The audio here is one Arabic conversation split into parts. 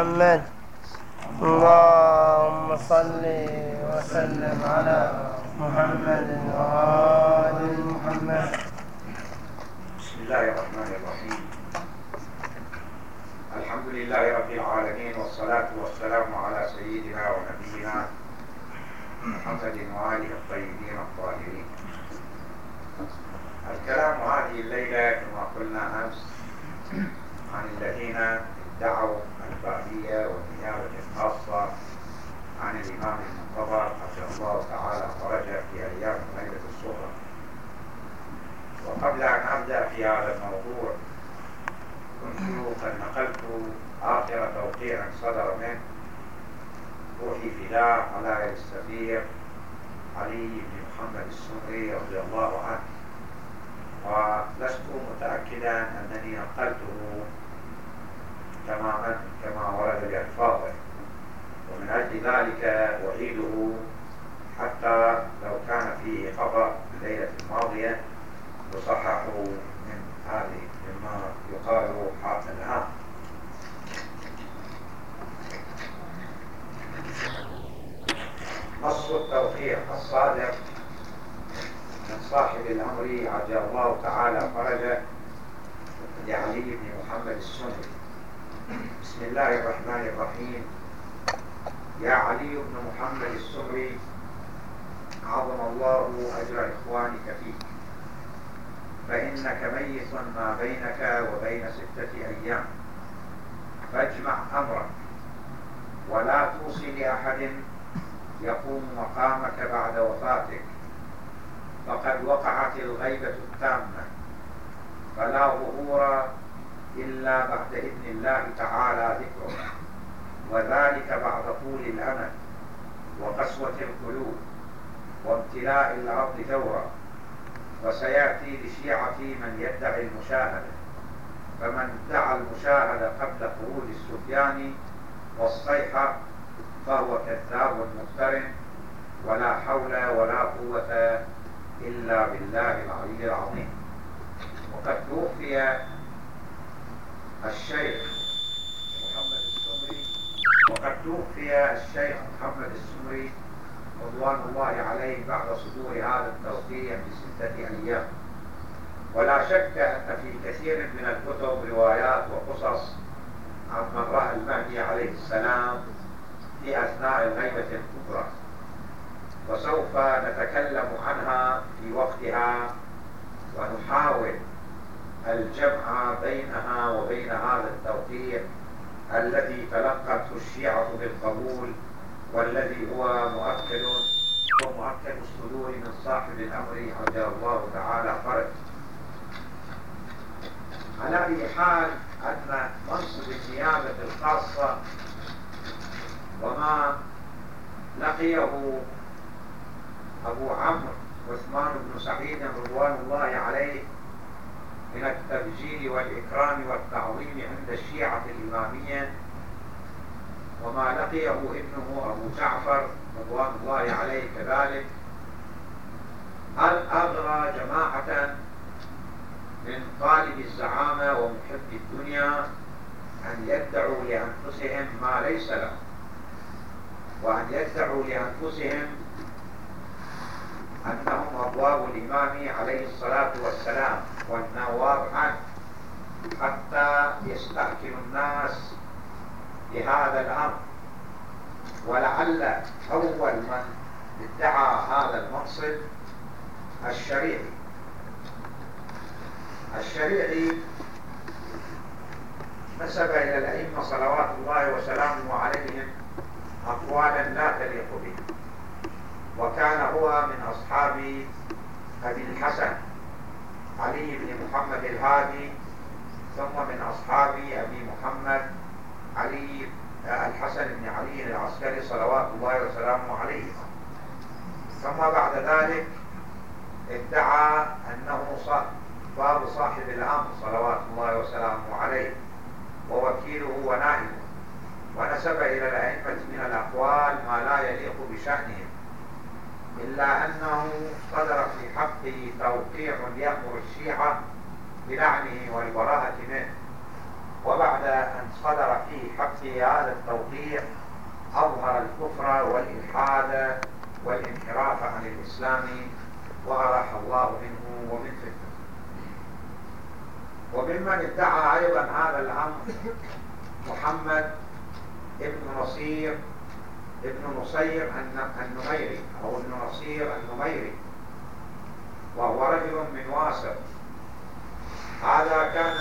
محمد. اللهم صل وسلم على محمد وآل محمد. بسم الله الرحمن الرحيم. الحمد لله رب العالمين، والصلاة والسلام على سيدنا ونبينا محمد وآله الطيبين الطاهرين. الكلام هذه الليلة كما قلنا أمس عن الذين ادعوا البعثية والنيابة الخاصة عن الإمام المنتظر حفظه الله تعالى فرجه في أيام الليلة الصغرى. وقبل أن أبدأ في هذا الموضوع كنت قد نقلت آخر توقيع صدر منه روحي فداء على يد السفير علي بن محمد السمري رضي الله عنه، ولست متأكدا أنني نقلته تماما كما ورد بألفاظه، ومن أجل ذلك أعيده حتى لو كان فيه خطأ الليلة الماضية يصحح من هذه مما يقال الآن. نص التوقيع الصادق من صاحب الأمر عجل الله تعالى فرجه لعلي بن محمد السمري. بسم الله الرحمن الرحيم. يا علي بن محمد السمري، عظم الله أجر إخوانك فيك، فإنك ميت ما بينك وبين 6 أيام، فاجمع أمرك ولا توصي لأحد يقوم مقامك بعد وفاتك، فقد وقعت الغيبة التامة، فلا ظهور إلا بعد إذن الله تعالى ذكره، وذلك بعد طول الأمل وقسوة القلوب وامتلاء الأرض ثورا. وسيأتي لشيعة من يدعي المشاهدة، فمن ادعى المشاهدة قبل خروج السفيان والصيحة فهو كذاب مفتر، ولا حول ولا قوة إلا بالله العلي العظيم. وقد توفي الشيخ محمد السمري رضوان الله عليه بعد صدور هذا التوقيع ب6 أيام. ولا شك أن في كثير من الكتب روايات وقصص عن من رأى المهدي عليه السلام في أثناء الغيبة الكبرى، وسوف نتكلم عنها في وقتها ونحاول الجمع بينها وبين هذا التوقيع الذي تلقته الشيعة بالقبول، والذي هو مؤكد الصدور من صاحب الأمر عجل الله تعالى فرجه. على أي حال أن منصب النيابة الخاصة وما لقيه أبو عمرو عثمان بن سعيد رضوان الله عليه من التبجيل والإكرام والتعظيم عند الشيعة الإمامية، وما لقيه ابنه أبو جعفر رضوان الله عليه كذلك، أغرى جماعة من طالب الزعامة ومحب الدنيا أن يدعوا لأنفسهم ما ليس لهم، وأن يدعوا لأنفسهم أنهم أبواب الإمام عليه الصلاة والسلام والنواب عنه، حتى يستأكل الناس بهذا الأمر. ولعل أول من ادعى هذا المنصب الشريعي نسب إلى الأئمة صلوات الله وسلامه عليهم أقوالا لا تليق به، وكان هو من أصحاب أبي الحسن علي بن محمد الهادي، ثم من أصحاب أبي محمد علي الحسن بن علي العسكري صلوات الله وسلامه عليه. ثم بعد ذلك ادعى أنه باب صاحب الأمر صلوات الله وسلامه عليه ووكيله ونائبه، ونسب إلى الأئمة من الأقوال ما لا يليق بشأنهم، إلا أنه صدر في حقه توقيع يأمر الشيعة بلعنه والبراءة منه، وبعد أن صدر في حقه هذا التوقيع أظهر الكفر والإلحاد والانحراف عن الإسلام وأراح الله منه ومن فتنه. وممن ادعى أيضا هذا الأمر محمد ابن نصير ابن نصير النميري أو ابن نصير النميري، وهو رجل من واسط. هذا كان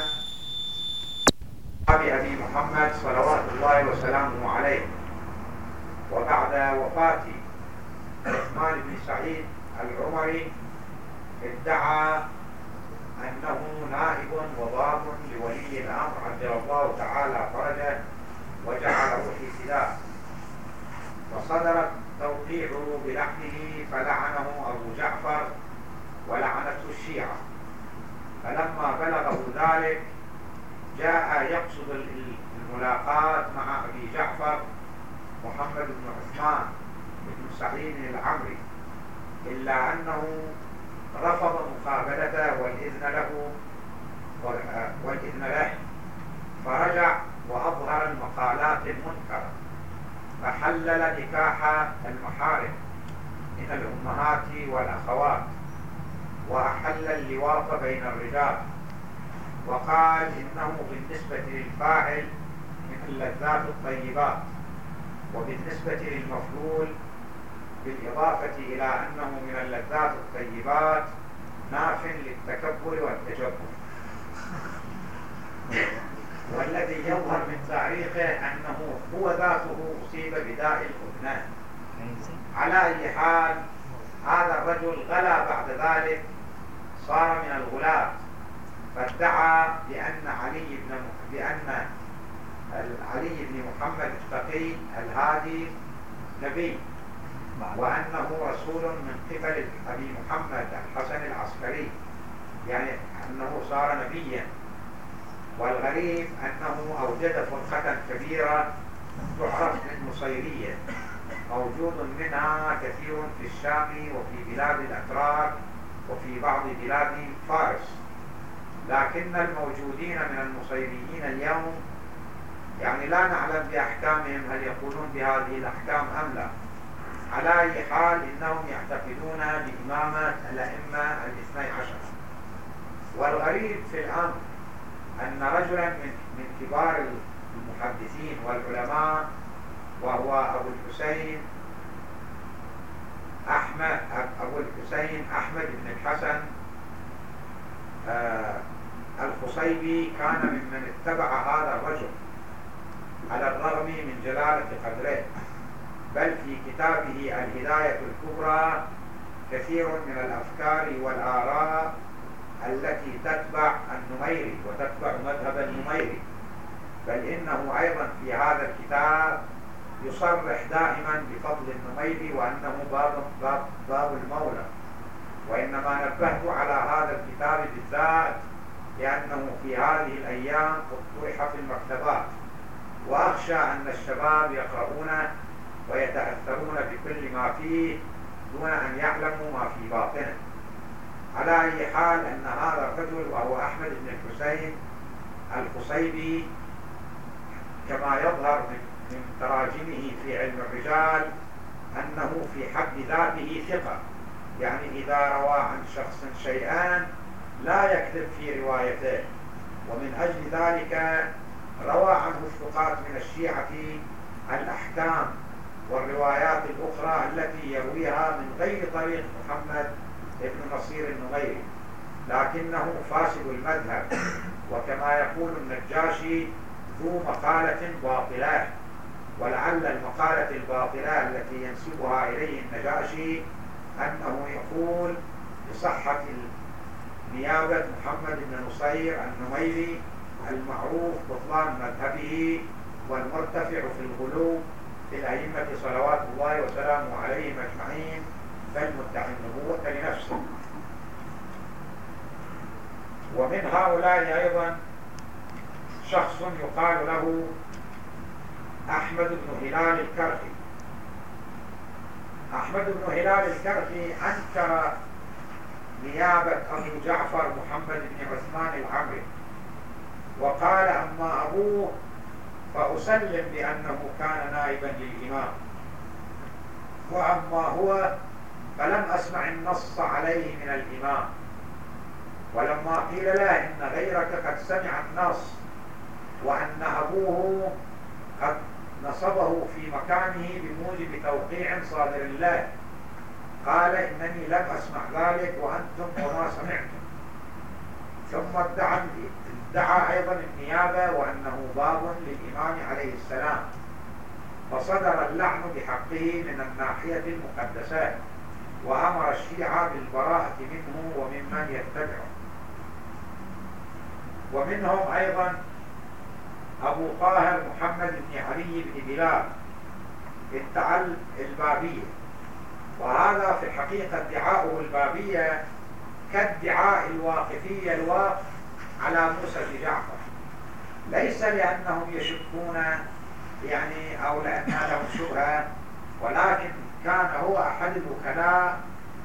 أبي محمد صلوات الله وسلامه عليه، وبعد وفاة عثمان بن سعيد العمري ادعى أنه نائب وضاب لولي الأمر عجل الله تعالى فرجه وجعله في فداه، فصدر توقيعه بلعنه فلعنه أبو جعفر ولعنته الشيعة. فلما بلغه ذلك جاء يقصد الملاقاة مع أبي جعفر محمد بن عثمان بن سعيد العمري، إلا أنه رفض مقابلته والإذن له، فرجع وأظهر المقالات المنكرة، فحلل نكاح المحارم من الأمهات والأخوات، وأحل اللواط بين الرجال، وقال إنه بالنسبة للفاعل من اللذات الطيبات، وبالنسبة للمفعول بالإضافة إلى أنه من اللذات الطيبات ناف للتكبر والتجبر. والذي يظهر من تاريخه أنه هو ذاته أصيب بداء الأذنان. على أي حال هذا الرجل غلا بعد ذلك، صار من الغلاة، فادعى بأن علي بن محمد التقي الهادي نبي، وأنه رسول من قبل أبي محمد الحسن العسكري، يعني أنه صار نبيا. والغريب أنه أوجد فرقة كبيرة تعرف بالنصيرية، موجود منها كثير في الشام وفي بلاد الأتراك وفي بعض بلاد فارس، لكن الموجودين من النصيريين اليوم يعني لا نعلم بأحكامهم، هل يقولون بهذه الأحكام أم لا. على أي حال إنهم يعتقدون بإمامة الأئمة الاثني عشر. والغريب في الأمر أن رجلا من كبار المحدثين والعلماء، وهو أبو الحسين أحمد بن الحسن الخصيبي، كان ممن اتبع هذا الرجل على الرغم من جلالة قدره، بل في كتابه الهداية الكبرى كثير من الأفكار والآراء التي تتبع النميري وتتبع مذهب النميري، بل إنه أيضا في هذا الكتاب يصرح دائما بفضل النميري وأنه باب المولى. وإنما نبهت على هذا الكتاب بالذات لأنه في هذه الأيام طرح في المكتبات، وأخشى أن الشباب يقرؤونه ويتأثرون بكل ما فيه دون أن يعلموا ما في باطنه. على أي حال أن هذا الرجل وهو أحمد بن الحسين الخصيبي كما يظهر من تراجمه في علم الرجال أنه في حد ذاته ثقة، يعني إذا روى عن شخص شيئا لا يكذب في روايته، ومن أجل ذلك روى عنه الثقات من الشيعة الأحكام والروايات الأخرى التي يرويها من غير طريق محمد ابن نصير النميري، لكنه فاسد المذهب، وكما يقول النجاشي ذو مقالة باطلة. ولعل المقالة الباطلة التي ينسبها إليه النجاشي أنه يقول بصحة نيابة محمد بن نصير النميري المعروف بطلان مذهبه والمرتفع في الغلو في الأئمة صلوات الله وسلامه عليهم أجمعين، بل مدعي النبوة لنفسه. ومن هؤلاء أيضا شخص يقال له أحمد بن هلال الكرخي. أحمد بن هلال الكرخي أنكر نيابة أبو جعفر محمد بن عثمان العمري، وقال أما أبوه فأسلم بأنه كان نائبا للإمام، وأما هو فلم أسمع النص عليه من الإمام. ولما قيل له إن غيرك قد سمع النص وأن أبوه قد نصبه في مكانه بموجب توقيع صادر له، قال إنني لم أسمع ذلك وأنتم وما سمعتم. ثم ادعى أيضا النيابة وأنه باب للإمام عليه السلام، فصدر اللعن بحقه من الناحية المقدسة، وأمر الشيعة بالبراءة منه وممن يتبعه. ومنهم أيضا أبو طاهر محمد بن علي بن بلال ادعى البابية، وهذا في الحقيقة ادعاؤه البابية كادعاء الواقفية الواقف على موسى بن جعفر، ليس لأنهم يشكون يعني أو لأن لهم شبهة، ولكن كان هو أحد الوكلاء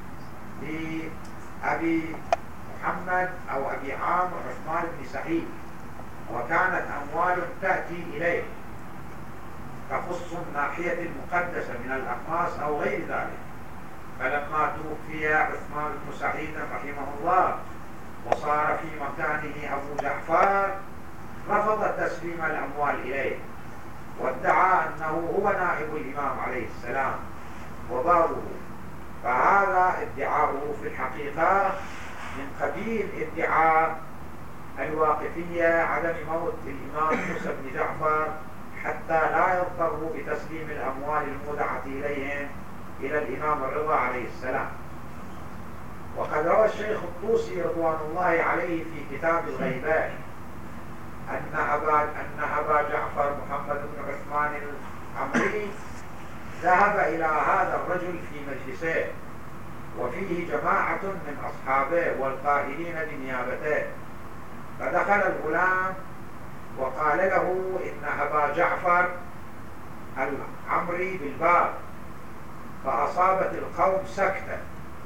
لأبي محمد أو أبي عامر عثمان بن سعيد، وكانت أموال تأتي إليه تخص الناحية المقدسة من الأقماص أو غير ذلك. فلما توفي عثمان بن سعيد رحمه الله وصار في مكانه أبو جعفر، رفض تسليم الأموال إليه، وادعى أنه هو نائب الإمام عليه السلام وبابه. فهذا ادعاؤه في الحقيقة من قبيل ادعاء الواقفية عدم موت الإمام موسى بن جعفر حتى لا يضطروا بتسليم الأموال المودعة إليهم إلى الإمام الرضا عليه السلام. وقد روى الشيخ الطوسي رضوان الله عليه في كتاب الغيبات أن أبا جعفر محمد بن عثمان العمري ذهب إلى هذا الرجل في مجلسه وفيه جماعة من أصحابه والقائلين بنيابته، فدخل الغلام وقال له إن أبا جعفر العمري بالباب، فأصابت القوم سكتة،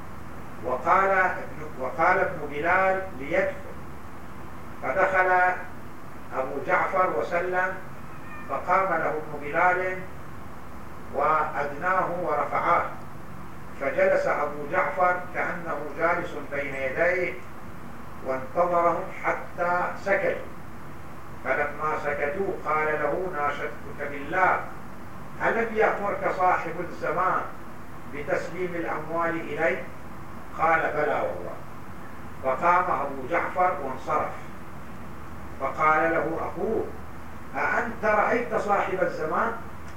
وقال ابن بلال ليدخل، فدخل أبو جعفر وسلم، فقام له ابن بلال وأدناه ورفعاه، فجلس أبو جعفر كأنه جالس بين يديه وانتظرهم حتى سكتوا. فلما سكتوا قال له ناشدتك بالله ألم يأمرك صاحب الزمان بتسليم الأموال إليه؟ قال بلى والله. فقام أبو جعفر وانصرف، فقال له أخوه أأنت رأيت صاحب الزمان؟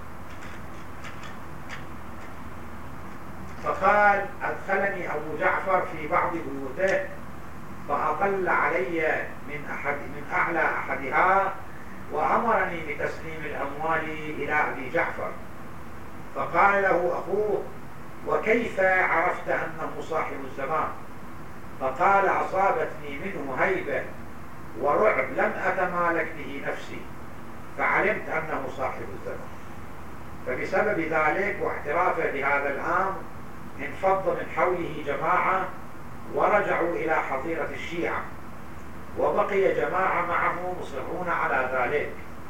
فقال أدخلني أبو جعفر في بعض بيوته فأطل علي من أعلى أحدها وأمرني بتسليم الأموال إلى أبي جعفر. فقال له أخوه وكيف عرفت أنه صاحب الزمان؟ فقال أصابتني منه هيبة ورعب لم أتمالك به نفسي فعلمت أنه صاحب الزمان. فبسبب ذلك واعترافه بهذا الأمر انفض من حوله جماعة ورجعوا إلى حظيرة الشيعة، وبقي جماعة معه مصرون على ذلك،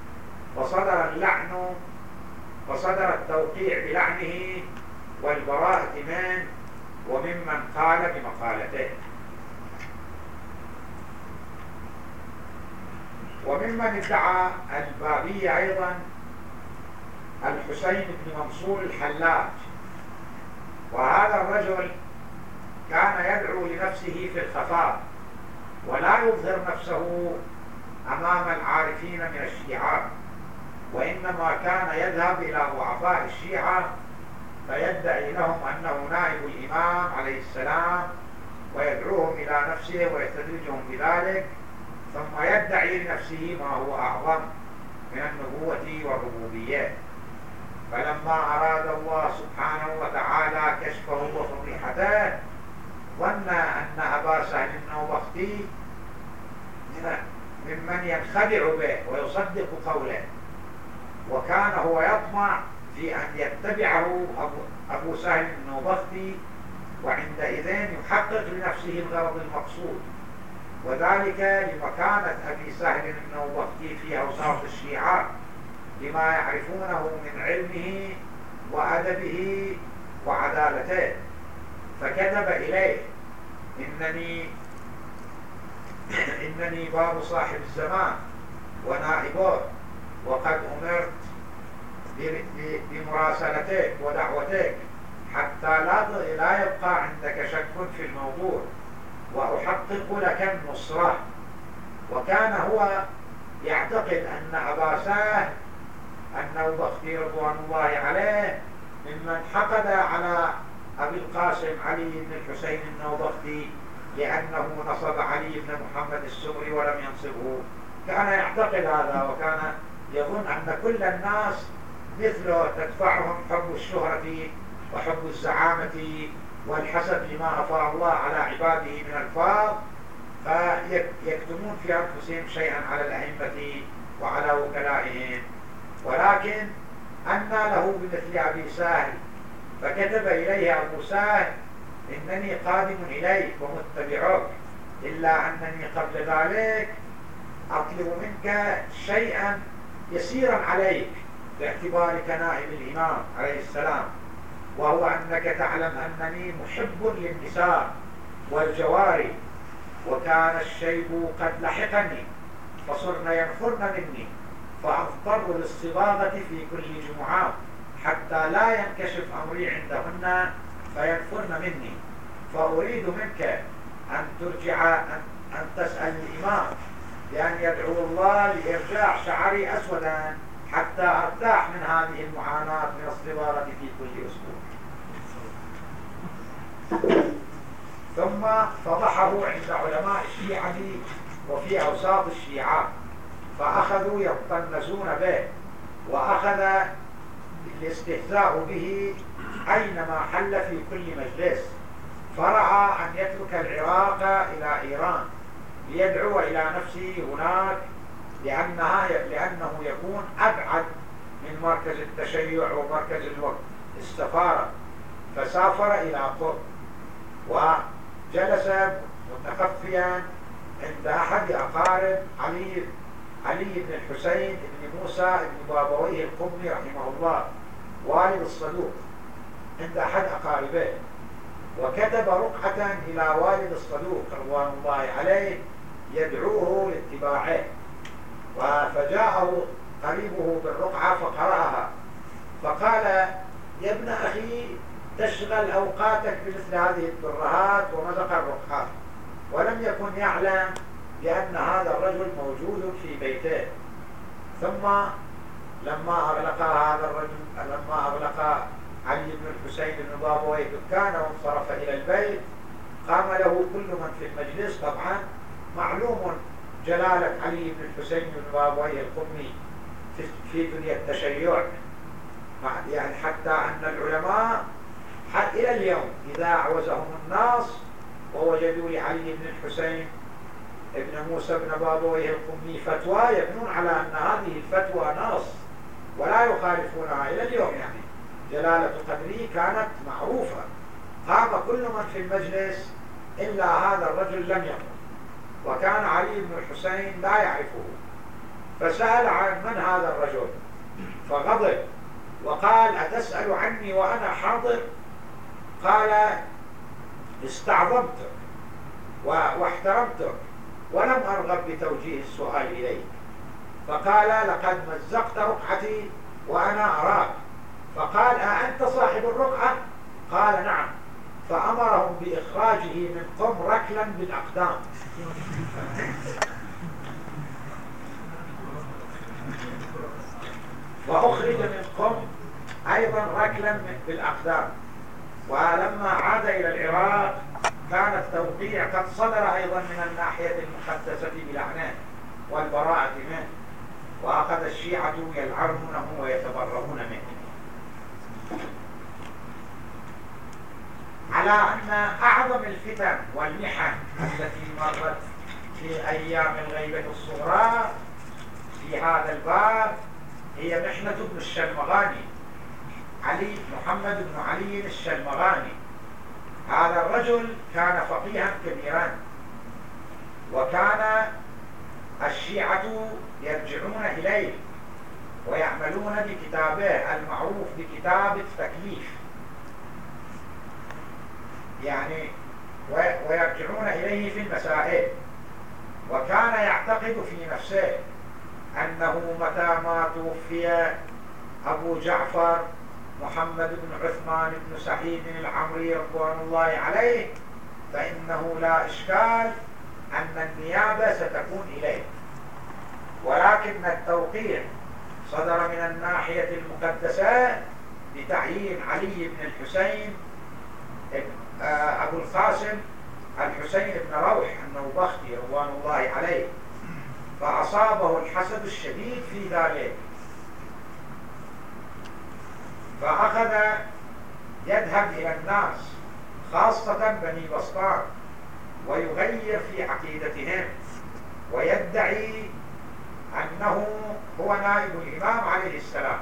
فصدر التوقيع بلعنه والبراءة منه وممن قال بمقالته. وممن ادعى البابية أيضا الحسين بن منصور الحلاج، وهذا الرجل كان يدعو لنفسه في الخفاء ولا يظهر نفسه أمام العارفين من الشيعة، وإنما كان يذهب إلى ضعفاء الشيعة فيدعي لهم أنه نائب الإمام عليه السلام ويدعوهم إلى نفسه ويستدرجهم بذلك، ثم يدعي لنفسه ما هو أعظم من النبوة والربوبية. فلما أراد الله سبحانه وتعالى كشفه وفضيحته ظن أن أبا سهل النوبختي ممن ينخدع به ويصدق قوله، وكان هو يطمع في أن يتبعه أبو سهل النوبختي، وعندئذ يحقق لنفسه الغرض المقصود. وذلك لمكانة أبي سهل النوبختي في أوساط الشيعة لما يعرفونه من علمه وأدبه وعدالته، فكتب إليه: إنني باب صاحب الزمان ونائبه، وقد أمرت بمراسلتك ودعوتك حتى لا يبقى عندك شك في الموضوع، وأحقق لك النصرة. وكان هو يعتقد أن أبا سهل النوبختي رضوان الله عليه ممن حقد على أبي القاسم علي بن الحسين النوبختي لأنه نصب علي بن محمد السمري ولم ينصبه. كان يعتقد هذا، وكان يظن أن كل الناس مثله تدفعهم حب الشهرة وحب الزعامة والحسد لما أفاء الله على عباده من الفاظ، فيكتمون في أنفسهم شيئا على الأئمة وعلى وكلائهم. ولكن أنى له بمثل أبي سهل، فكتب إليه أبو سهل: إنني قادم إليك ومتبعك، إلا أنني قبل ذلك أطلب منك شيئا يسيرا عليك باعتبارك نائب الإمام عليه السلام، وهو أنك تعلم أنني محب للنساء والجواري، وكان الشيب قد لحقني فصرن ينفرن مني، فأضطر للصباغة في كل جمعة حتى لا ينكشف أمري عندهن فينفرن مني، فأريد منك أن ترجع أن تسأل الإمام بأن يدعو الله لإرجاع شعري أسودا حتى أرتاح من هذه المعاناة من الصباغة في كل أسبوع. ثم فضحه عند علماء الشيعة وفي أوساط الشيعة، فأخذوا يطنزون به، وأخذ الاستهزاء به أينما حل في كل مجلس، فرأى أن يترك العراق إلى إيران ليدعو إلى نفسه هناك، لأنه يكون أبعد من مركز التشيع ومركز السفارة، فسافر إلى قرب وجلس متخفيا عند أحد أقارب علي بن الحسين بن موسى بن بابويه القمي رحمه الله والد الصدوق، عند أحد أقاربه، وكتب رقعة إلى والد الصدوق رضوان الله عليه يدعوه لاتباعه، فجاءه قريبه بالرقعة فقرأها، فقال: يا ابن أخي، تشغل أوقاتك بمثل هذه الترهات ومزق الرقعات. ولم يكن يعلم بأن هذا الرجل موجود في بيته. ثم لما أغلق علي بن الحسين بن بابويه دكانه وانصرف إلى البيت، قام له كل من في المجلس. طبعا معلوم جلالة علي بن الحسين بن بابويه القمي في دنيا التشيع، يعني حتى أن العلماء إلى اليوم إذا أعوزهم الناس ووجدوا لعلي بن الحسين ابن موسى بن بابويه القمي فتوى، يبنون على أن هذه الفتوى نص ولا يخالفونها إلى اليوم. يعني جلالة قدره كانت معروفة. قام كل من في المجلس إلا هذا الرجل لم يقم، وكان علي بن الحسين لا يعرفه، فسأل عن من هذا الرجل، فغضب وقال: أتسأل عني وأنا حاضر؟ قال: استعظمتك واحترمتك ولم أرغب بتوجيه السؤال إليك. فقال: لقد مزقت رقعتي وأنا أراك. فقال: أأنت صاحب الرقعة؟ قال: نعم. فأمرهم بإخراجه من قم ركلا بالأقدام. وأخرج من قم أيضا ركلا بالأقدام. ولما عاد إلى العراق كان التوقيع قد صدر أيضا من الناحية المقدسة بلعنه والبراءة منه، وأخذ الشيعة يلعنونه ويتبرؤون منه، على أن أعظم الفتن والمحن التي مرت في أيام الغيبة الصغرى في هذا الباب هي محنة ابن الشلمغاني، علي محمد بن علي الشلمغاني. هذا الرجل كان فقيها كبيرا، وكان الشيعة يرجعون إليه ويعملون بكتابه المعروف بكتاب التكليف، يعني ويرجعون إليه في المسائل. وكان يعتقد في نفسه أنه متى ما توفي أبو جعفر محمد بن عثمان بن سعيد العمري رضوان الله عليه فإنه لا إشكال أن النيابة ستكون إليه، ولكن التوقيع صدر من الناحية المقدسة بتعيين علي بن الحسين أبو القاسم الحسين بن روح النوبختي رضوان الله عليه، فأصابه الحسد الشديد في ذلك، فأخذ يذهب إلى الناس خاصة بني بسطام ويغير في عقيدتهم ويدعي أنه هو نائب الإمام عليه السلام،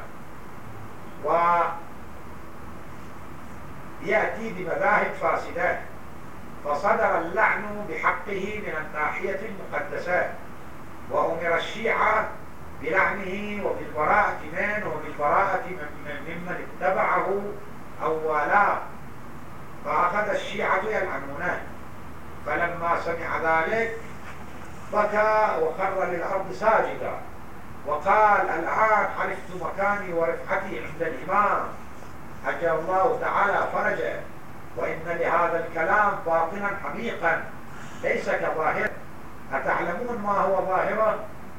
ويأتي بمذاهب فاسدة، فصدر اللعن بحقه من الناحية المقدسة، وأمر الشيعة بلعنه وبالبراءة منه وبالبراءة ممن اتبعه أو والاه، فأخذ الشيعة يلعنونه. فلما سمع ذلك بكى وخر للأرض ساجدا وقال: الآن عرفت مكاني ورفعتي عند الإمام أجل الله تعالى فرجه، وإن لهذا الكلام باطنا عميقا ليس كظاهر. أتعلمون ما هو ظاهره؟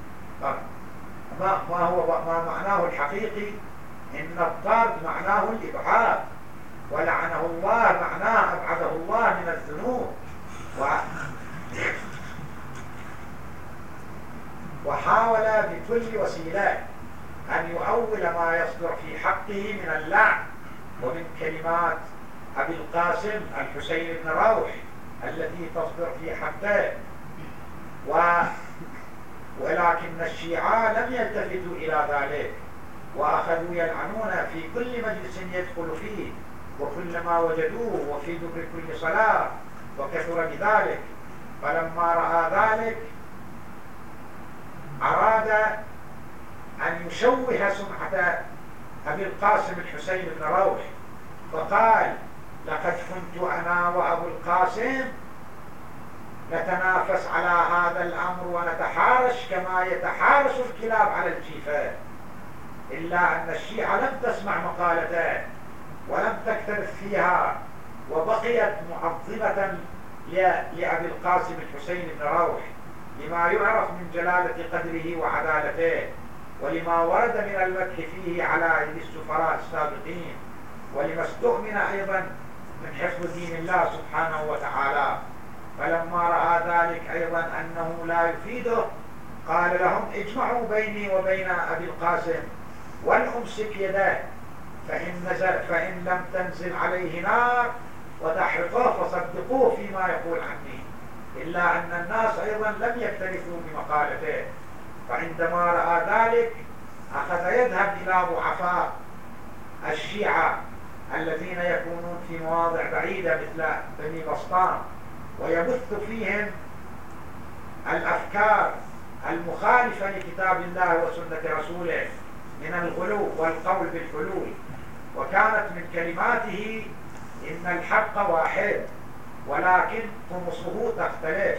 ما معناه الحقيقي؟ إن الطرد معناه الإبعاد، ولعنه الله معناه أبعده الله من الذنوب، وحاول بكل وسيلة أن يؤول ما يصدر في حقه من اللعن ومن كلمات أبي القاسم الحسين بن روح التي تصدر في حقه. ولكن الشيعة لم يلتفتوا إلى ذلك، وأخذوا يلعنون في كل مجلس يدخل فيه وكلما وجدوه وفي دبر كل صلاة، وكثر بذلك. فلما رأى ذلك أراد أن يشوه سمعة أبي القاسم الحسين بن روح، فقال: لقد كنت أنا وأبو القاسم نتنافس على هذا الأمر ونتحارش كما يتحارش الكلاب على الجيفة، إلا أن الشيعة لم تسمع مقالته ولم تكترث فيها، وبقيت معظمة لأبي القاسم الحسين بن روح لما يعرف من جلالة قدره وعدالته، ولما ورد من المدح فيه على يد السفراء السابقين، ولما استؤمن أيضا من حفظ دين الله سبحانه وتعالى. فلما رأى ذلك أيضا أنه لا يفيده قال لهم: اجمعوا بيني وبين أبي القاسم ولأمسك يده، فإن لم تنزل عليه نار وتحرقه فصدقوه فيما يقول عني. إلا أن الناس أيضا لم يكترثوا بمقالته، فعندما رأى ذلك أخذ يذهب إلى ضعفاء الشيعة الذين يكونون في مواضع بعيدة مثل بني بسطام ويبث فيهم الأفكار المخالفة لكتاب الله وسنة رسوله من الغلو والقول بالحلول. وكانت من كلماته: إن الحق واحد ولكن قمصه تختلف،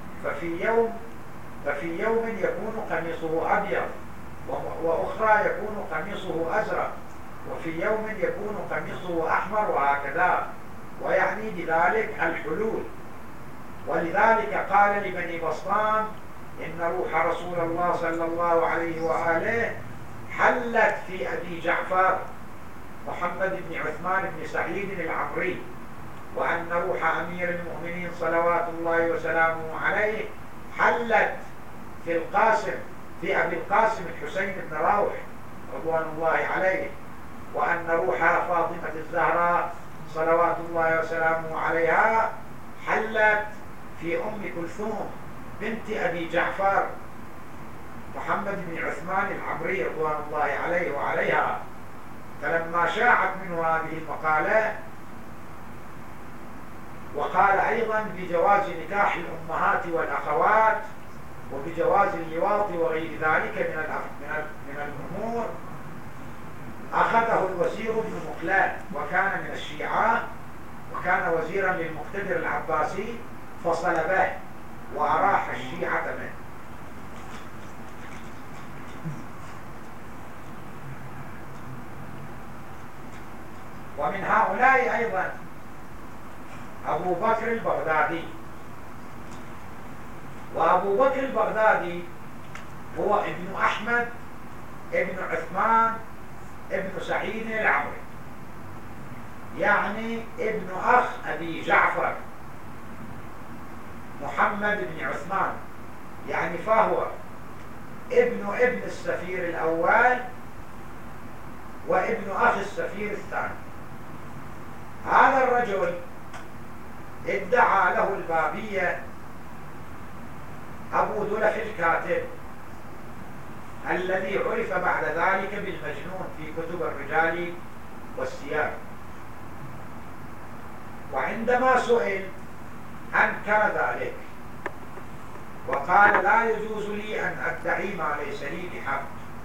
ففي يوم يكون قميصه أبيض، وأخرى يكون قميصه أزرق، وفي يوم يكون قميصه أحمر، وهكذا، ويعني بذلك الحلول. ولذلك قال لبني بسطام: إن روح رسول الله صلى الله عليه وآله حلت في أبي جعفر محمد بن عثمان بن سعيد العمري، وأن روح أمير المؤمنين صلوات الله وسلامه عليه حلت في أبي القاسم الحسين بن روح رضوان الله عليه، وأن روح فاطمة الزهراء صلوات الله وسلامه عليها حلت في أم كلثوم بنت أبي جعفر محمد بن عثمان العمري رضوان الله عليه وعليها. فلما شاعت منه هذه المقالة وقال أيضا بجواز نكاح الأمهات والأخوات وبجواز اللواط وغير ذلك من الأمور. أخذه الوزير بن مقلاد وكان من الشيعة وكان وزيرا للمقتدر العباسي فصلبه وأراح الشيعة منه. ومن هؤلاء أيضا أبو بكر البغدادي. وأبو بكر البغدادي هو ابن أحمد ابن عثمان ابن سعيد العمري، يعني ابن أخ أبي جعفر محمد بن عثمان، يعني فهو ابن السفير الأول وابن أخ السفير الثاني. هذا الرجل ادعى له البابية أبو دلف الكاتب الذي عرف بعد ذلك بالمجنون في كتب الرجال والسياق. وعندما سئل أنكر ذلك وقال لا يجوز لي أن أدعي ما ليس لي بحق.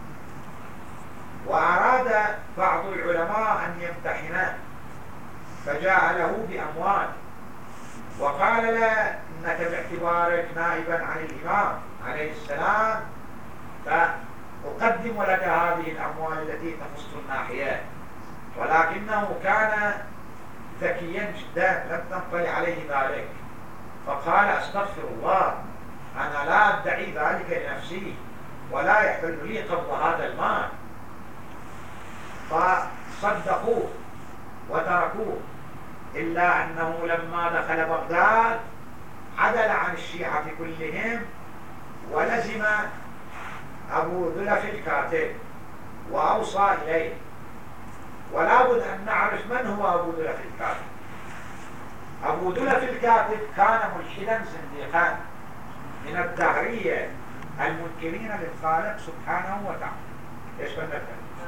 وأراد بعض العلماء أن يمتحنه فجاء له بأموال وقال له إنك باعتبارك نائبا عن الإمام عليه السلام فأقدم لك هذه الأموال التي تخص الناحية. ولكنه كان ذكيا جدا لم تنطلي عليه ذلك فقال أستغفر الله، أنا لا أدعي ذلك لنفسي ولا يحل لي قبض هذا المال. فصدقوه وتركوه، إلا أنه لما دخل بغداد عدل عن الشيعة كلهم ولزم أبو دلف الكاتب وأوصى إليه. ولا بد أن نعرف من هو أبو دلف الكاتب. أبو دلف الكاتب كان ملحدا زنديقا من الدهرية المنكرين للخالق سبحانه وتعالى. ايش بنفهم؟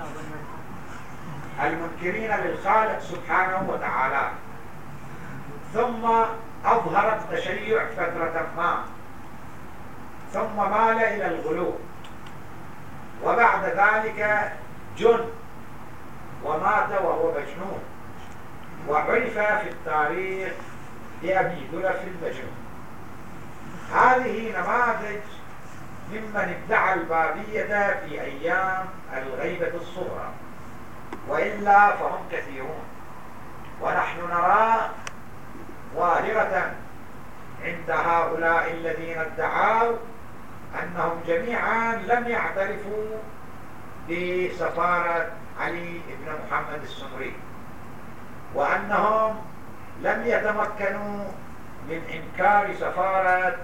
المنكرين للخالق سبحانه وتعالى. ثم أظهر التشيع فترة ما ثم مال إلى الغلو، وبعد ذلك جن ومات وهو مجنون، وعرف في التاريخ بأبي دلف المجنون. هذه نماذج ممن ادعى البابية في أيام الغيبة الصغرى، وإلا فهم كثيرون. ونحن نرى ظاهرة عند هؤلاء الذين ادعوا أنهم جميعا لم يعترفوا بسفارة علي بن محمد السمري، وأنهم لم يتمكنوا من إنكار سفارة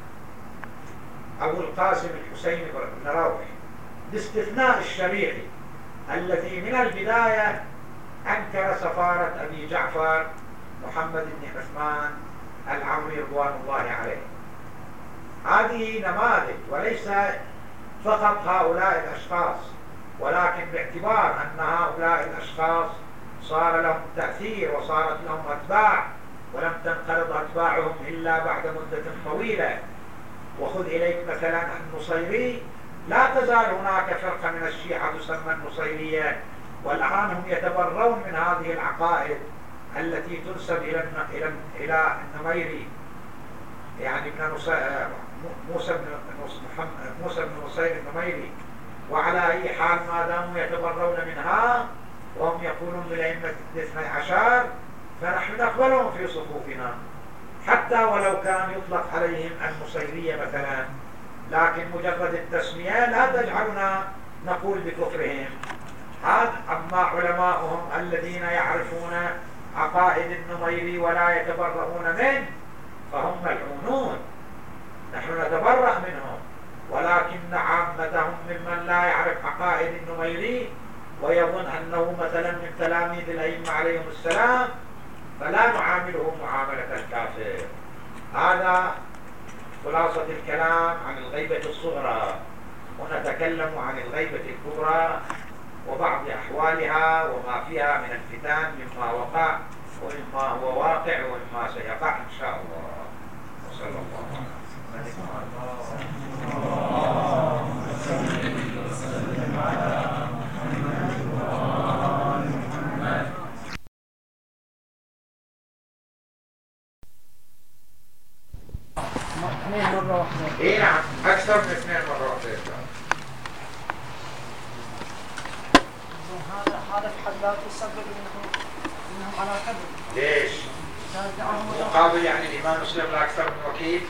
أبو القاسم الحسين بن روح، باستثناء الشريعي الذي من البداية أنكر سفارة أبي جعفر محمد بن عثمان العمري رضوان الله عليه. هذه نماذج، وليس فقط هؤلاء الأشخاص، ولكن باعتبار أن هؤلاء الأشخاص صار لهم تأثير وصارت لهم أتباع، ولم تنقرض أتباعهم إلا بعد مدة طويلة. وخذ إليك مثلا النصيري، لا تزال هناك فرقة من الشيعة تسمى النصيرية، والآن هم يتبرون من هذه العقائد التي تنسب إلى النميري، يعني ابن موسى بن نصير النميري. وعلى أي حال ما داموا يتبرون منها وهم يقولون بالأئمة الاثني عشر فنحن نقبلهم في صفوفنا، حتى ولو كان يطلق عليهم النصيرية مثلا، لكن مجرد التسمية لا تجعلنا نقول بكفرهم. أما علماؤهم الذين يعرفون عقائد النميري ولا يتبرؤون منه فهم ملعونون، نحن نتبرأ منهم، ولكن عامتهم ممن لا يعرف عقائد النميري ويظن أنه مثلا من تلاميذ الأئمة عليهم السلام فلا نعامله معاملة الكافر. هذا خلاصة الكلام عن الغيبة الصغرى، ونتكلم عن الغيبة الكبرى وبعض أحوالها وما فيها من الفتن مما وقع وإما هو واقع وإما سيقع إن شاء الله. وصلى الله على اثنين مرة واحدة. اي نعم، أكثر من 2 مرات. هذا في حد ذاته يسبب انهم على كذب. ليش؟ مقابل يعني الإمام مسلم لأكثر من وكيل؟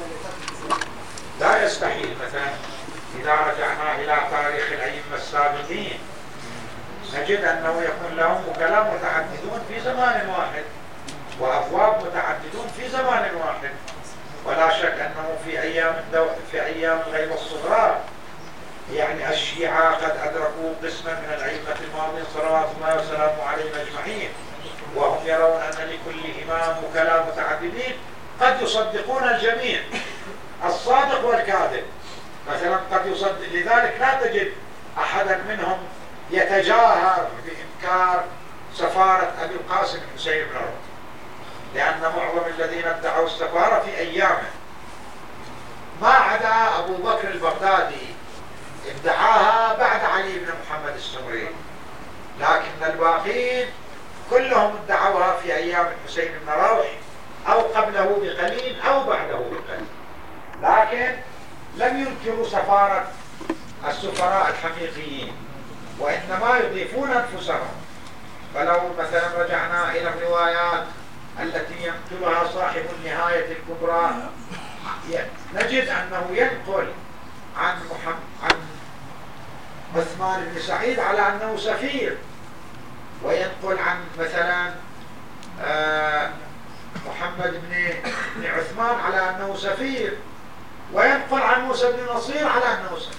لا يستحيل. مثلا إذا رجعنا إلى تاريخ الأئمة السابقين نجد أنه يكون لهم وكلاء متعددون في زمان واحد وأبواب متعددون في زمان واحد. ولا شك أنه في أيام الغيبة الصغرى يعني الشيعة قد أدركوا قسما من الأئمة الماضين صلوات الله وسلامه عليهم أجمعين، وهم يرون أن لكل إمام وكلاء متعددين قد يصدقون الجميع الصادق والكاذب. مثلا قد يصدق، لذلك لا تجد أحدا منهم يتجاهر بإنكار سفارة أبي القاسم حسين بن روح، لأن معظم الذين ادعوا السفارة في أيامه ما عدا أبو بكر البغدادي ادعاها بعد علي بن محمد السمري، لكن الباقين كلهم ادعوها في أيام الحسين بن روح أو قبله بقليل أو بعده بقليل، لكن لم ينكروا سفارة السفراء الحقيقيين وإنما يضيفون أنفسهم. فلو مثلا رجعنا إلى الروايات التي ينقلها صاحب النهاية الكبرى نجد أنه ينقل عن عثمان بن سعيد على أنه سفير، وينقل عن مثلا محمد بن عثمان على أنه سفير، وينقل عن موسى بن نصير على أنه سفير،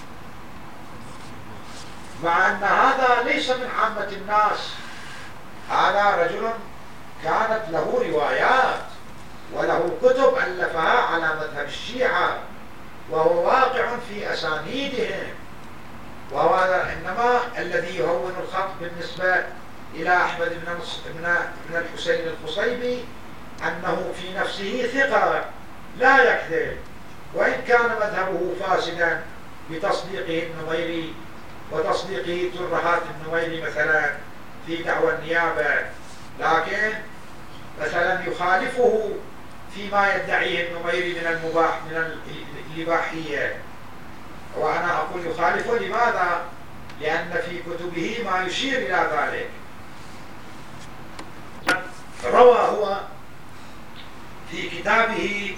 مع أن هذا ليس من عامة الناس. هذا رجل كانت له روايات وله كتب ألفها على مذهب الشيعة وهو واقع في أسانيدهم، وهذا إنما الذي يهون الخط بالنسبة إلى أحمد بن الحسين الخصيبي أنه في نفسه ثقة لا يكذب، وإن كان مذهبه فاسدا بتصديقه النميري وتصديقه ترهات النميري مثلا في دعوى النيابة، لكن مثلا يخالفه فيما يدعيه النميري من الإباحية. وأنا أقول يخالفه لماذا؟ لأن في كتبه ما يشير إلى ذلك. روى هو في كتابه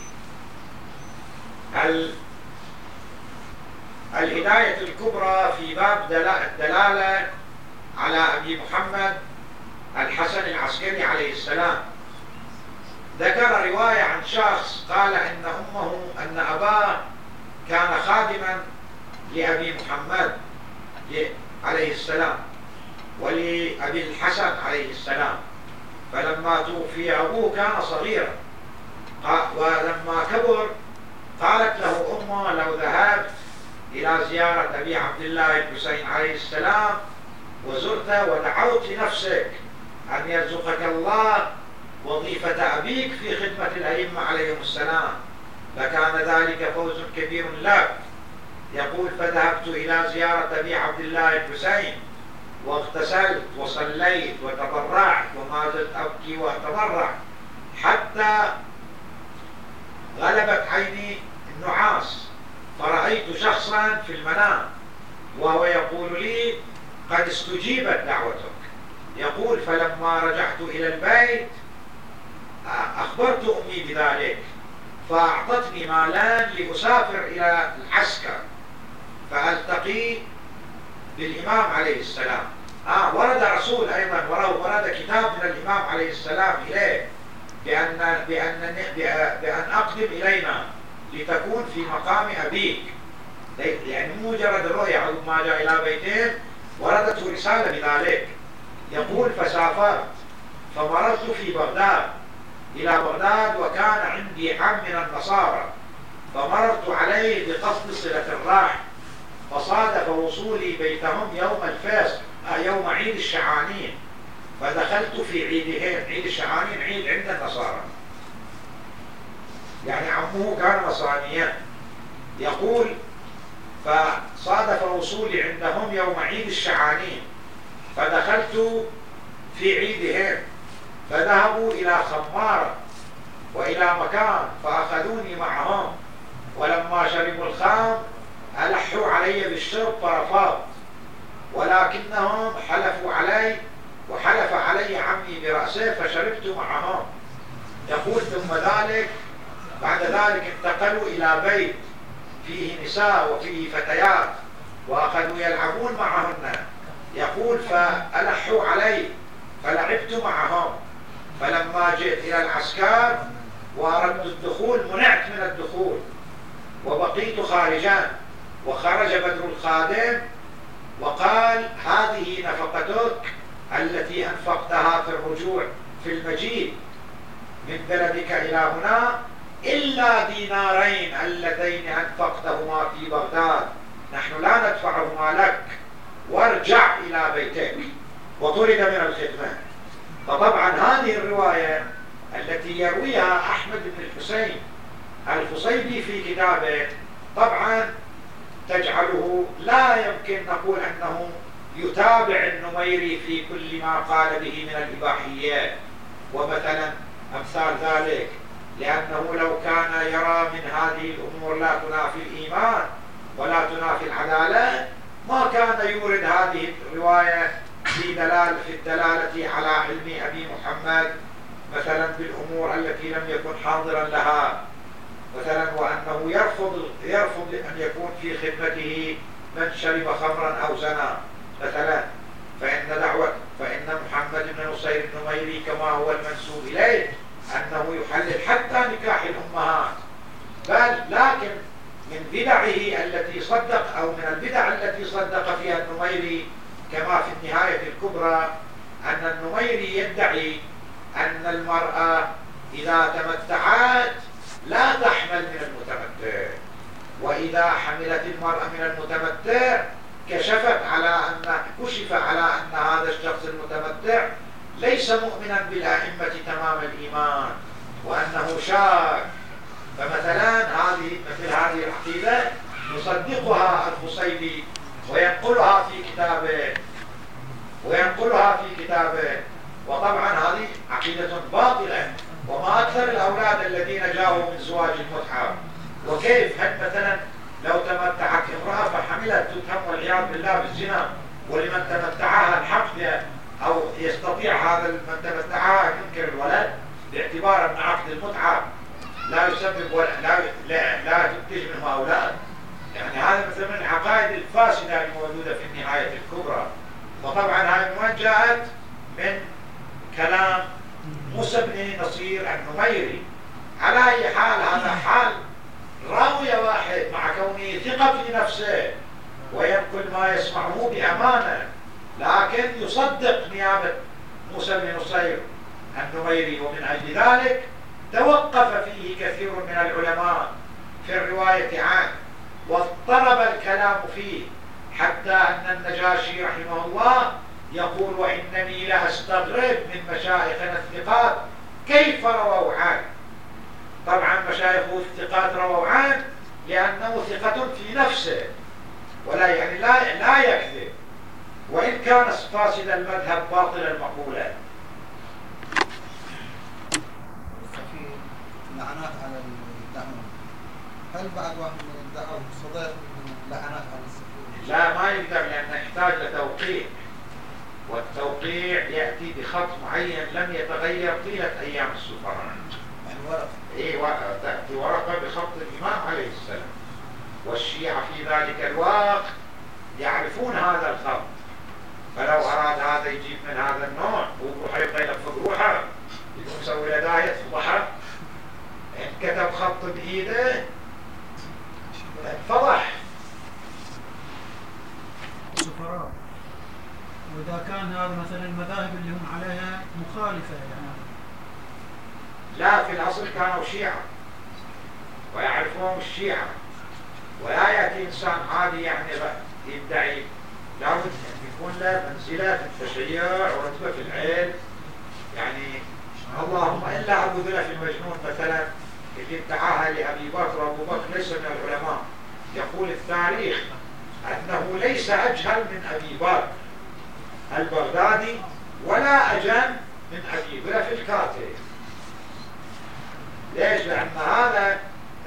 الهداية الكبرى في باب الدلالة على أبي محمد الحسن العسكري عليه السلام، ذكر رواية عن شخص قال أن أباه كان خادما لأبي محمد عليه السلام ولأبي الحسن عليه السلام، فلما توفي أبوه كان صغيرا، ولما كبر قالت له أمه لو ذهبت إلى زيارة أبي عبد الله الحسين عليه السلام وزرته ودعوت لنفسك أن يرزقك الله وظيفة أبيك في خدمة الأئمة عليهم السلام لكان ذلك فوز كبير لك. يقول فذهبت إلى زيارة أبي عبد الله الحسين واغتسلت وصليت وتضرعت وما زلت أبكي وأتضرع حتى غلبت عيني النعاس، فرأيت شخصا في المنام وهو يقول لي قد استجيبت دعوتك. يقول فلما رجعت إلى البيت أخبرت أمي بذلك فأعطتني مالا لأسافر إلى العسكر فألتقي بالإمام عليه السلام. ورد رسول أيضا ورد كتاب من الإمام عليه السلام إليه بأن أقدم إلينا لتكون في مقام أبيك، يعني مو مجرد رؤيا عقب ما جاء إلى بيتين، وردته رسالة بذلك. يقول فسافرت فمررت في بغداد إلى بغداد وكان عندي عم من النصارى فمررت عليه بقصد صلة الرحم، فصادف وصولي بيتهم يوم الفصل يوم عيد الشعانين، فدخلت في عيدهم، عيد الشعانين عيد عند النصارى، يعني عمه كان نصرانيا. يقول فصادف وصولي عندهم يوم عيد الشعانين، فدخلت في عيدهم، فذهبوا إلى خمارة وإلى مكان فأخذوني معهم، ولما شربوا الخام ألحوا علي بالشرب فرفضت، ولكنهم حلفوا علي وحلف علي عمي برأسه فشربت معهم. يقول ثم بعد ذلك انتقلوا إلى بيت فيه نساء وفيه فتيات وأخذوا يلعبون معهن. يقول فألحوا علي فلعبت معهم، فلما جئت إلى العسكر وأردت الدخول منعت من الدخول وبقيت خارجا، وخرج بدر الخادم وقال هذه نفقتك التي أنفقتها في الرجوع في المجيء من بلدك إلى هنا، إلا دينارين اللذين أنفقتهما في بغداد نحن لا ندفعهما لك، وارجع إلى بيتك. وطرد من الخدمة. فطبعا هذه الرواية التي يرويها أحمد بن الحسين الفصيبي في كتابه طبعا تجعله لا يمكن نقول أنه يتابع النميري في كل ما قال به من الإباحيات ومثلا أمثال ذلك، لأنه لو كان يرى من هذه الأمور لا تنافي الإيمان ولا تنافي العدالة ما كان يورد هذه الرواية في الدلالة على علم أبي محمد مثلا بالأمور التي لم يكن حاضرا لها، مثلا وأنه يرفض أن يكون في خدمته من شرب خمرا أو زنى مثلا، فإن محمد بن نصير النميري كما هو المنسوب إليه أنه يحلل حتى نكاح الأمهات، لكن من بدعه التي صدق أو من البدع التي صدق فيها النميري كما في النهاية الكبرى أن النميري يدعي أن المرأة إذا تمتعت لا تحمل من المتمتع، وإذا حملت المرأة من المتمتع كشف على أن هذا الشخص المتمتع ليس مؤمنا بالأئمة تمام الإيمان وأنه شاك. فمثلا مثل هذه العقيدة يصدقها الفصيلي وينقلها في كتابه وطبعا هذه عقيدة باطلة. وما أكثر الأولاد الذين جاءوا من زواج المتعة، وكيف هل مثلا لو تمتعت امرأة فحملت تتهم والعياذ بالله بالزنا، ولمن تمتعها الحق أو يستطيع هذا من تمتعها ينكر الولد باعتبار أن عقد المتعة لا يسبب لا تنتج منه أولاد. يعني هذا مثل من العقائد الفاسدة الموجودة في النهاية الكبرى. وطبعا هذه من جاءت من كلام موسى بن نصير النميري. على أي حال هذا حال راوية واحد مع كونه ثقة في نفسه وينقل ما يسمعه بأمانة، لكن يصدق نيابة موسى بن نصير النميري، ومن أجل ذلك توقف فيه كثير من العلماء في الرواية عنه واضطرب الكلام فيه، حتى أن النجاشي رحمه الله يقول وإنني لأستغرب من مشايخنا الثقات كيف رووا عنه. طبعا مشايخه الثقات رووا عنه لأنه ثقة في نفسه ولا يعني لا يكذب، وإن كان فاسد المذهب باطل المقولة. في لعنات على الدعوة، هل بعد واحد من الدعوة صدق لعنات على السفير؟ لا ما يقدر، لأنه يحتاج لتوقيع، والتوقيع يأتي بخط معين لم يتغير طيلة أيام السفراء. يعني ورقة. إيه تأتي ورقة بخط الإمام عليه السلام، والشيعة في ذلك الوقت يعرفون هذا الخط، فلو أراد هذا يجيب من هذا النوع ويروح يبقى يلفظ روحه يقوم يسوي له داية فضحه، إن كتب خط بإيده فضح. سفراء، وإذا كان هذا مثلا المذاهب اللي هم عليها مخالفة يعني لا، في الأصل كانوا شيعة ويعرفون الشيعة، ولا يأتي إنسان عادي يعني يدعي لابد أن يكون له منزلة في التشيع ورتبة في العلم. يعني اللهم إلا أبو ذلف المجنون مثلا اللي ادعاها لأبي بكر، وأبو بكر ليس من العلماء. يقول التاريخ أنه ليس أجهل من أبي بكر البغدادي ولا أجل من أبي ذلف الكاتب. ليش؟ لأن هذا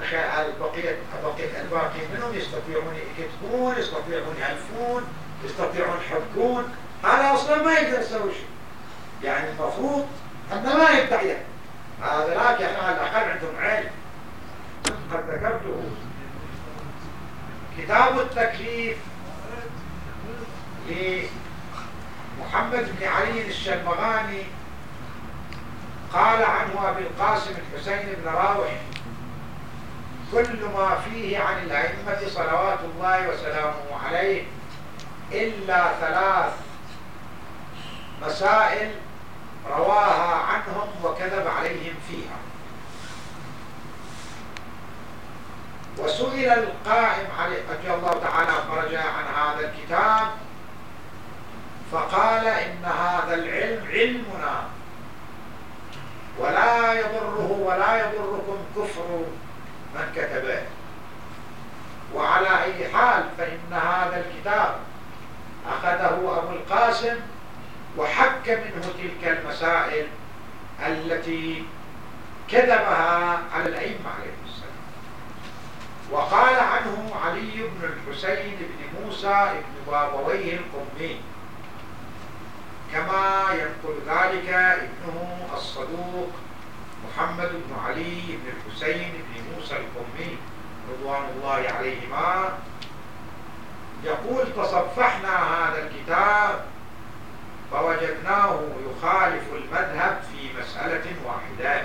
الباقي منهم يستطيعون يكتبون، يستطيعون يألفون، يستطيعون يحبكون. هذا أصلا ما يقدر يسوي شيء. يعني المفروض أنه ما يدعي هذا، لكن على الأقل عندهم علم. قد ذكرته كتاب التكليف لمحمد بن علي الشلمغاني، قال عنه أبي القاسم الحسين بن راوح: كل ما فيه عن الأئمة صلوات الله وسلامه عليه إلا 3 مسائل رواها عنهم وكذب عليهم فيها. وسئل القائم عليه رضي الله تعالى فرجع عن هذا الكتاب فقال: إن هذا العلم علمنا ولا يضره ولا يضركم كفر من كتبه. وعلى أي حال فإن هذا الكتاب أخذه أبو القاسم وحك منه تلك المسائل التي كذبها على الأئمة عليهم السلام. وقال عنه علي بن الحسين بن موسى بن بابويه القمي، كما ينقل ذلك ابنه الصدوق محمد بن علي بن الحسين بن موسى القمي رضوان الله عليهما. يقول: تصفحنا هذا الكتاب فوجدناه يخالف المذهب في مسألة واحدة،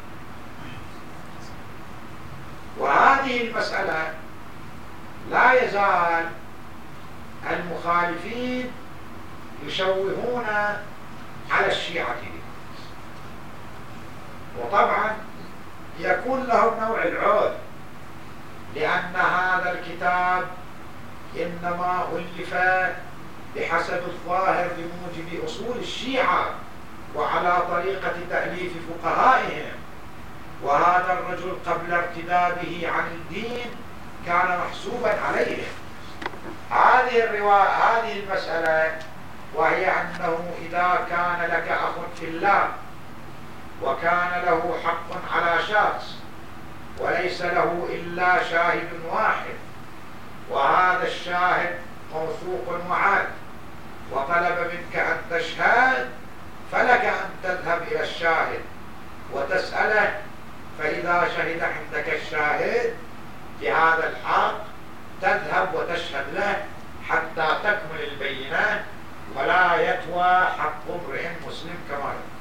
وهذه المسألة لا يزال المخالفين يشوهون على الشيعة، وطبعا يكون لهم نوع العود، لأن هذا الكتاب إنما ألف بحسب الظاهر بموجب أصول الشيعة وعلى طريقة تأليف فقهائهم. وهذا الرجل قبل ارتداده عن الدين كان محسوبا عليه. هذه المسألة، وهي أنه إذا كان لك أخ في الله وكان له حق على شخص وليس له إلا شاهد واحد، وهذا الشاهد موثوق وعاد، وطلب منك أن تشهد، فلك أن تذهب إلى الشاهد وتسأله، فإذا شهد عندك الشاهد بهذا الحق تذهب وتشهد له حتى تكمل البينة، ولا يتوى حق امرئ مسلم كما يقول.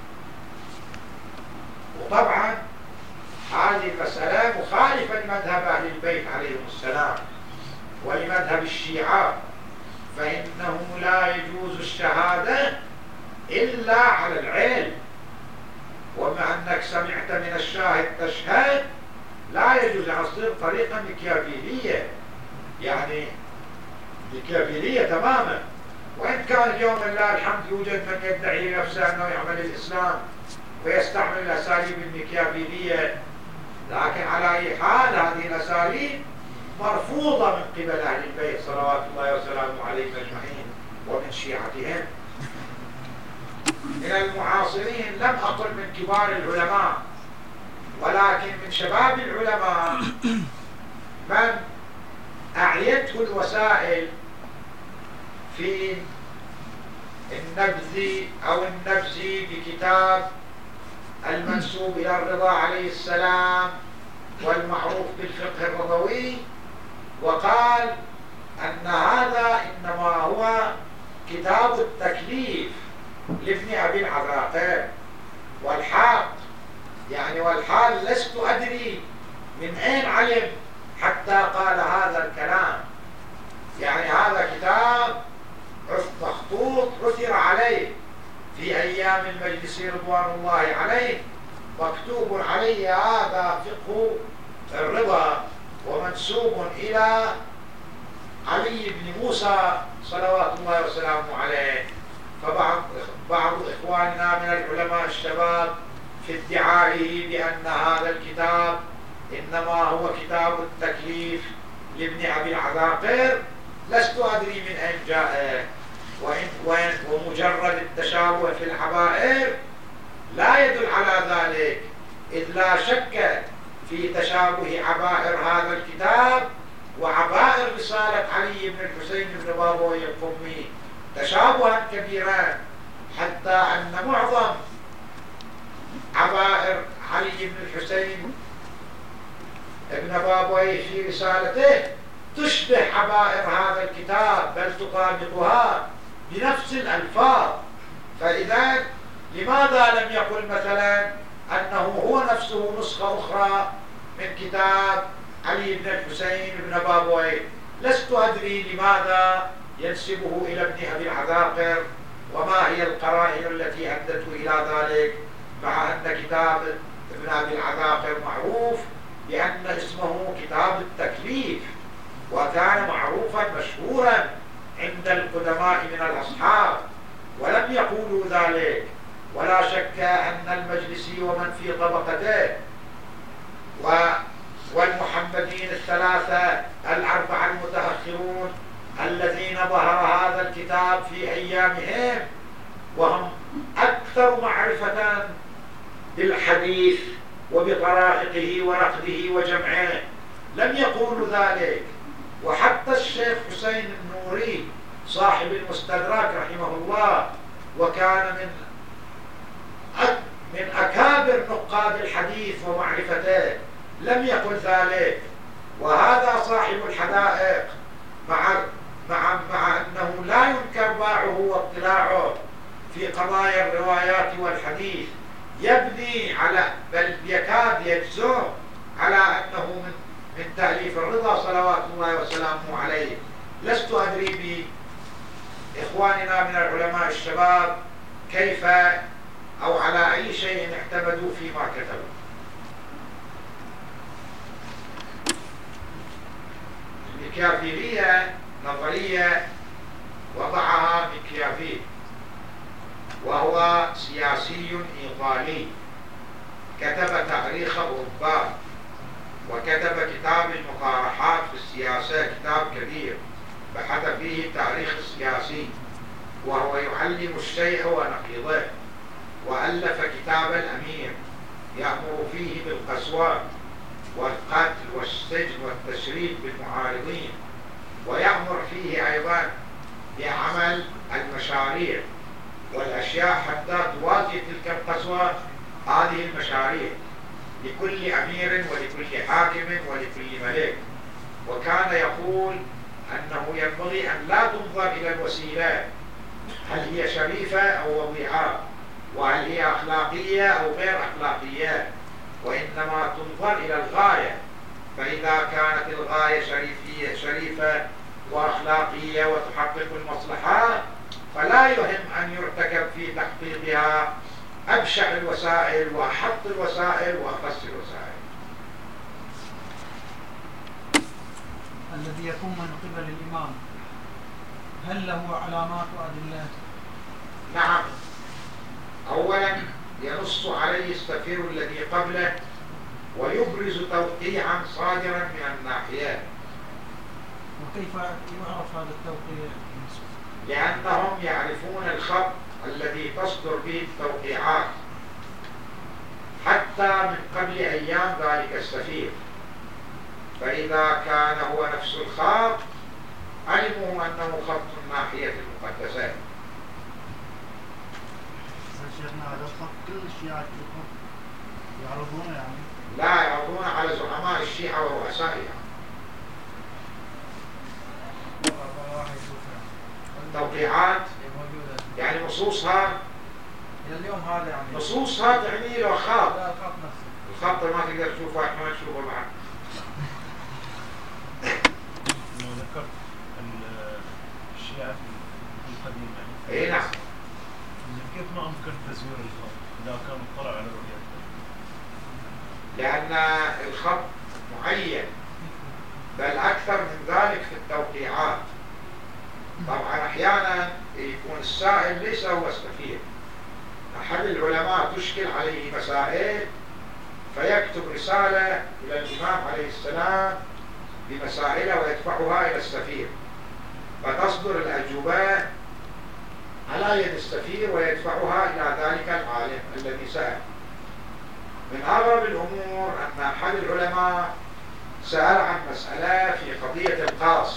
وطبعا هذه المسألة مخالفة لمذهب أهل البيت عليهم السلام ولمذهب الشيعة، فإنه لا يجوز الشهادة إلا على العلم. ومع أنك سمعت من الشاهد تشهد لا يجوز، تصير طريقة مكيافيلية، يعني مكيافيلية تماما. وإن كان يوم الله الحمد يوجد من يدعي نفسه أنه يعمل الإسلام ويستعمل الأساليب المكيافيلية، لكن على أي حال هذه الأساليب مرفوضة من قبل أهل البيت صلوات الله وسلامه عليهم أجمعين ومن شيعتهم. من المعاصرين لم أقل من كبار العلماء، ولكن من شباب العلماء من أعيته الوسائل في النبذ بكتاب المنسوب إلى الرضا عليه السلام والمعروف بالفقه الرضوي، وقال أن هذا إنما هو كتاب التكليف لابن أبي العراقيل، والحال لست أدري من أين علم حتى قال هذا الكلام. يعني هذا كتاب مخطوط عثر عليه في أيام المجلس رضوان الله عليه، مكتوب عليه هذا فقه الرضا ومنسوب إلى علي بن موسى صلوات الله وسلامه عليه. فبعض إخواننا من العلماء الشباب في ادعائه بأن هذا الكتاب إنما هو كتاب التكليف لابن أبي العذاقر، لست أدري من أين جاء، ومجرد التشابه في العبائر لا يدل على ذلك، إذ لا شك في تشابه عبائر هذا الكتاب وعبائر رسالة علي بن الحسين بن بابوي القمي تشابها كبيرا، حتى أن معظم عبائر علي بن الحسين ابن بابوي في رسالته تشبه عبائر هذا الكتاب بل تطابقها بنفس الألفاظ. فإذا لماذا لم يقل مثلا أنه هو نفسه نسخة أخرى من كتاب علي بن الحسين بن بابوي؟ لست أدري لماذا ينسبه إلى ابن أبي العذاقر وما هي القرائن التي أدت إلى ذلك، مع أن كتاب ابن أبي العذاقر معروف بأن اسمه كتاب التكليف، وكان معروفا مشهورا عند القدماء من الأصحاب ولم يقولوا ذلك. ولا شك أن المجلسي ومن في طبقته والمحمدين الثلاثة الأربعة المتأخرون الذين ظهر هذا الكتاب في أيامهم وهم أكثر معرفة بالحديث وبطرائقه ونقده وجمعه لم يقولوا ذلك. وحتى الشيخ حسين النوري صاحب المستدرك رحمه الله، وكان من أكابر نقاد الحديث ومعرفته، لم يقل ذلك. وهذا صاحب الحدائق مع أنه لا ينكر باعه واطلاعه في قضايا الروايات والحديث، يبني على بل يكاد يجزم على أنه من تأليف الرضا صلوات الله وسلامه عليه. لست أدري بإخواننا من العلماء الشباب كيف أو على أي شيء اعتمدوا فيما كتبوا. الميكافيلية نظرية وضعها ميكافيل، وهو سياسي إيطالي كتب تاريخ أوروبا وكتب كتاب المقارحات في السياسة، كتاب كبير بحث فيه التاريخ السياسي، وهو يعلم الشيء ونقيضه. وألف كتاب الأمير يأمر فيه بالقسوة والقتل والسجن والتشريد بالمعارضين، ويأمر فيه أيضا بعمل المشاريع والأشياء حتى تواجه تلك القسوة هذه المشاريع لكل أمير ولكل حاكم ولكل ملك. وكان يقول أنه ينبغي أن لا تنظر إلى الوسيلة هل هي شريفة أو وضيعة، وهل هي أخلاقية أو غير أخلاقية، وإنما تنظر إلى الغاية. فإذا كانت الغاية شريفة وأخلاقية وتحقق المصلحة فلا يهم أن يرتكب في تحقيقها أبشع الوسائل وأحط الوسائل وأخص الوسائل. الذي يكون من قبل الإمام هل له علامات وأدلة؟ نعم، أولا ينص عليه السفير الذي قبله ويبرز توقيعا صادرا من الناحية. وكيف يعرف هذا التوقيع؟ لأنهم يعرفون الخط الذي تصدر به التوقيعات حتى من قبل أيام ذلك السفير، فإذا كان هو نفس الخط علموا أنه خط الناحية المقدسة. شيخنا هذا الخط كل الشيعة يعرضونه يعني؟ لا، يعرضون على زعماء الشيعة ورؤسائها. التوقيعات يعني نصوصها اليوم هذا يعني نصوصها تعني له خط. لا الخط نفسه، الخط ما تقدر تشوفه، احنا ما نشوفه معك. ذكرت الشيعة في القديم يعني. اي نعم. كيف ما أمكن تزوير الخط إذا كان اطلع على رؤيته؟ لأن الخط معين، بل أكثر من ذلك في التوقيعات. السائل ليس هو السفير. أحد العلماء تشكل عليه مسائل فيكتب رسالة إلى الإمام عليه السلام بمسائله ويدفعها إلى السفير، فتصدر الأجوبة على يد السفير ويدفعها إلى ذلك العالم الذي سأل. من أغرب الأمور أن أحد العلماء سأل عن مسألة في قضية القاص،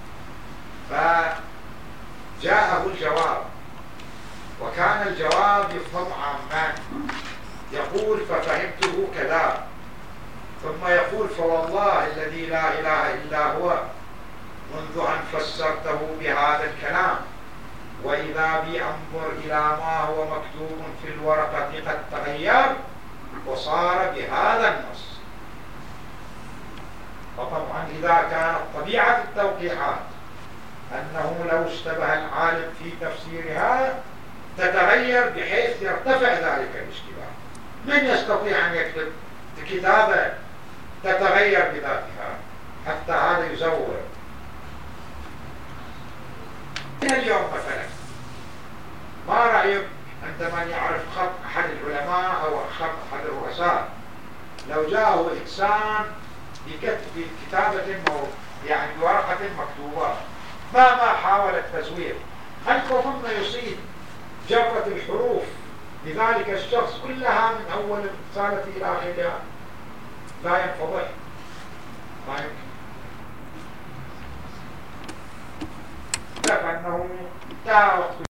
فجاءه الجواب، وكان الجواب يفهم عاما، يقول ففهمته كذا، ثم يقول فوالله الذي لا إله إلا هو منذ أن فسرته بهذا الكلام وإذا بي أنظر إلى ما هو مكتوب في الورقة قد تغير وصار بهذا النص. وطبعا إذا كانت طبيعة التوقيعات أنه لو اشتبه العالم في تفسيرها تتغير بحيث يرتفع ذلك الاشتباه، من يستطيع أن يكتب كتابة تتغير بذاتها؟ حتى هذا يزور. اليوم مثلا ما رأيك عندما يعرف خط أحد العلماء أو خط أحد الرؤساء، لو جاءه إنسان بكتابة يعني بورقة مكتوبة ما حاول التزوير، هل كفن يصيب جرة الحروف لذلك الشخص كلها من أول الرسالة إلى آخرها؟ لا ينفضح، ما يمكن. لأنه انتهى وقت